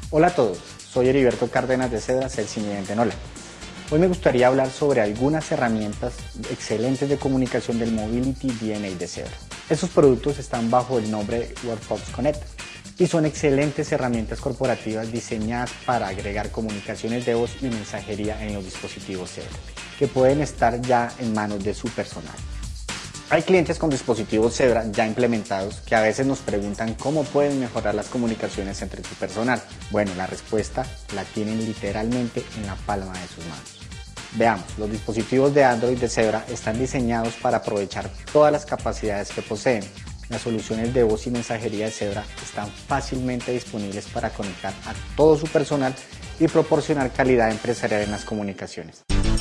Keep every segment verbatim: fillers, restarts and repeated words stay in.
Hola a todos, soy Heriberto Cárdenas de Zebra, Sales y Cliente en Hola. Hoy me gustaría hablar sobre algunas herramientas excelentes de comunicación del Mobility D N A de Zebra. Estos productos están bajo el nombre WorkFox Connect y son excelentes herramientas corporativas diseñadas para agregar comunicaciones de voz y mensajería en los dispositivos Zebra, que pueden estar ya en manos de su personal. Hay clientes con dispositivos Zebra ya implementados que a veces nos preguntan cómo pueden mejorar las comunicaciones entre su personal. Bueno, la respuesta la tienen literalmente en la palma de sus manos. Veamos, los dispositivos de Android de Zebra están diseñados para aprovechar todas las capacidades que poseen. Las soluciones de voz y mensajería de Zebra están fácilmente disponibles para conectar a todo su personal y proporcionar calidad empresarial en las comunicaciones.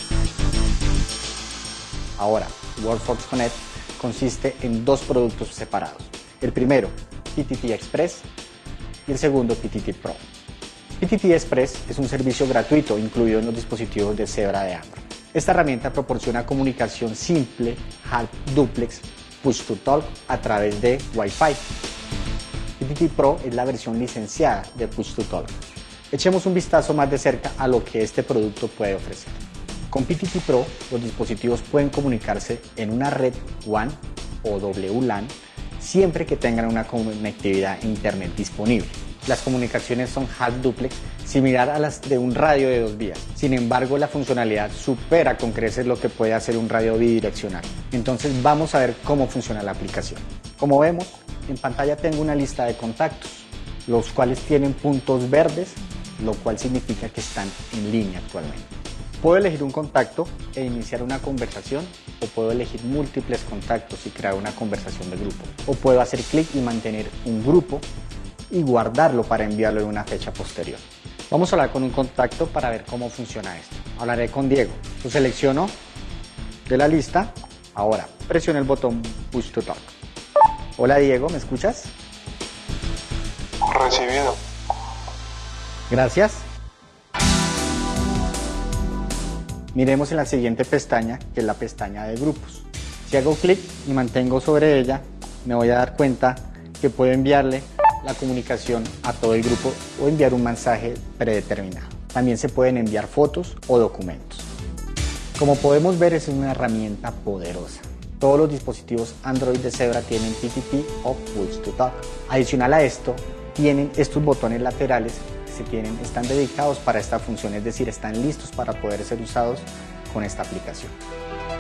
Ahora, WorkFox Connect consiste en dos productos separados. El primero, P T T Express, y el segundo, P T T Pro. P T T Express es un servicio gratuito incluido en los dispositivos de Zebra de Android. Esta herramienta proporciona comunicación simple, half duplex, push to talk a través de Wi-Fi. P T T Pro es la versión licenciada de push to talk. Echemos un vistazo más de cerca a lo que este producto puede ofrecer. Con P T T Pro, los dispositivos pueden comunicarse en una red WAN o W LAN siempre que tengan una conectividad a Internet disponible. Las comunicaciones son half duplex, similar a las de un radio de dos vías. Sin embargo, la funcionalidad supera con creces lo que puede hacer un radio bidireccional. Entonces vamos a ver cómo funciona la aplicación. Como vemos, en pantalla tengo una lista de contactos, los cuales tienen puntos verdes, lo cual significa que están en línea actualmente. Puedo elegir un contacto e iniciar una conversación, o puedo elegir múltiples contactos y crear una conversación de grupo. O puedo hacer clic y mantener un grupo y guardarlo para enviarlo en una fecha posterior. Vamos a hablar con un contacto para ver cómo funciona esto. Hablaré con Diego. Lo selecciono de la lista. Ahora presiono el botón Push to Talk. Hola Diego, ¿me escuchas? Recibido. Gracias. Miremos en la siguiente pestaña, que es la pestaña de grupos. Si hago clic y mantengo sobre ella, me voy a dar cuenta que puedo enviarle la comunicación a todo el grupo o enviar un mensaje predeterminado. También se pueden enviar fotos o documentos. Como podemos ver, es una herramienta poderosa. Todos los dispositivos Android de Zebra tienen P T T o Push to Talk. Adicional a esto, tienen estos botones laterales que se tienen, están dedicados para esta función, es decir, están listos para poder ser usados con esta aplicación.